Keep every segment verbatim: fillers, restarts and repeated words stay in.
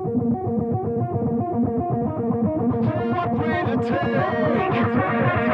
What will it take?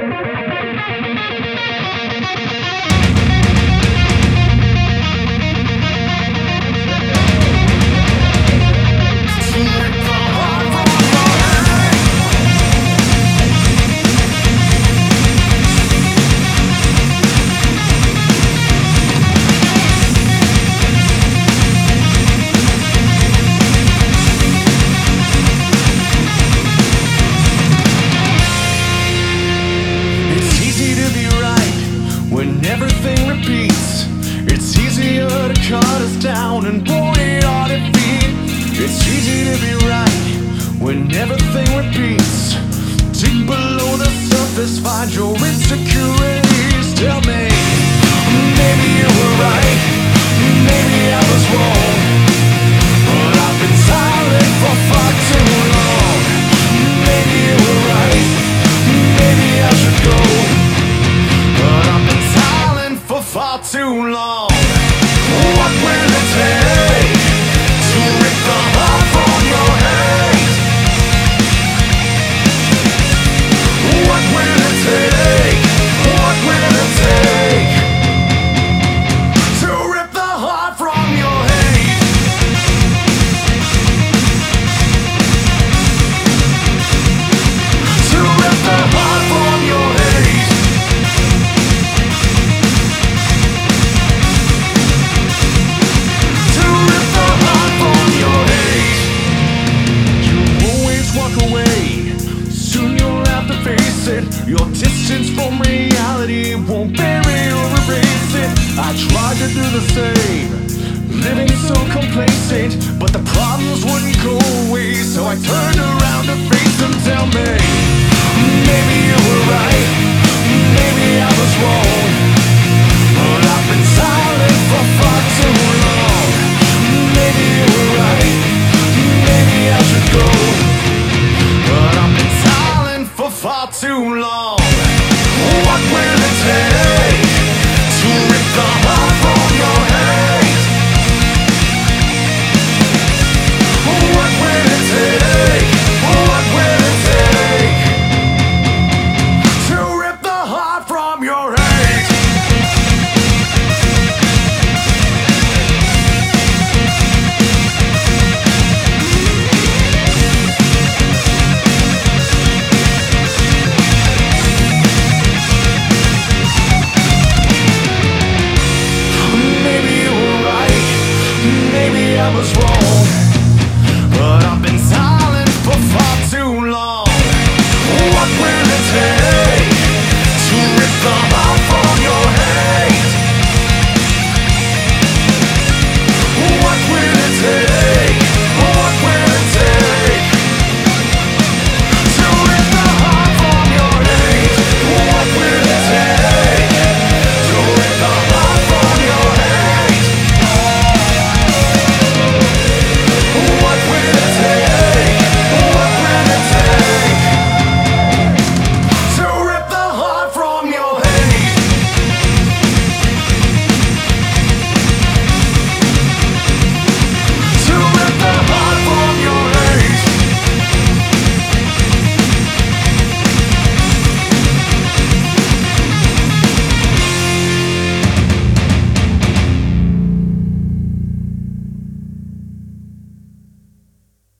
When everything repeats, it's easier to cut us down and point our defeat. It's easy to be right when everything repeats. Dig below the surface, find your insecurities. Tell me, maybe you were right, maybe I was wrong, but I've been silent for far too long. Maybe you were right, maybe I should go, but I've been silent for far too long. What will it take to rip the heart from your head? What will it take? What will it take to rip the heart from your hate? To rip the heart from your hate. Your distance from reality won't bury or erase it. I tried to do the same, living so complacent, but the problems wouldn't go away, so I turned